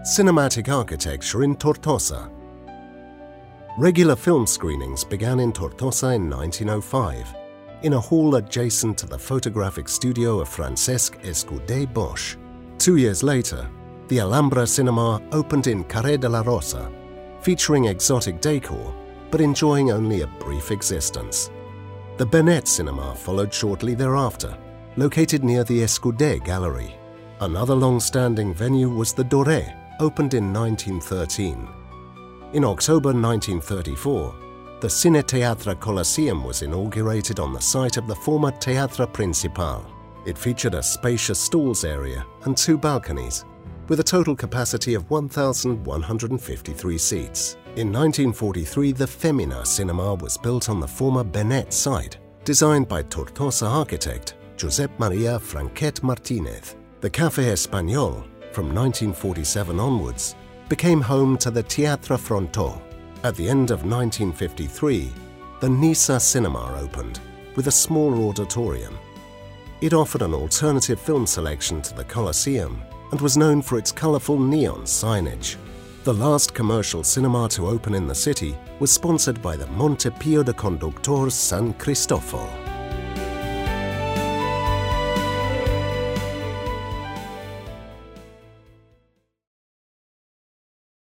Cinematic architecture in Tortosa. Regular film screenings began in Tortosa in 1905, in a hall adjacent to the photographic studio of Francesc Escudé Bosch. 2 years later, the Alhambra Cinema opened in Carrer de la Rosa, featuring exotic decor, but enjoying only a brief existence. The Benet Cinema followed shortly thereafter, located near the Escudé Gallery. Another long-standing venue was the Doré, opened in 1913. In October 1934, the Cine Teatre Coliseum was inaugurated on the site of the former Teatre Principal. It featured a spacious stalls area and 2 balconies, with a total capacity of 1,153 seats. In 1943, the Femina Cinema was built on the former Benet site, designed by Tortosa architect Josep Maria Franquet Martínez. The Café Español, from 1947 onwards, became home to the Teatre Frontó. At the end of 1953, the Niça Cinema opened, with a small auditorium. It offered an alternative film selection to the Coliseum and was known for its colourful neon signage. The last commercial cinema to open in the city was sponsored by the Montepío de Conductors San Cristoforo.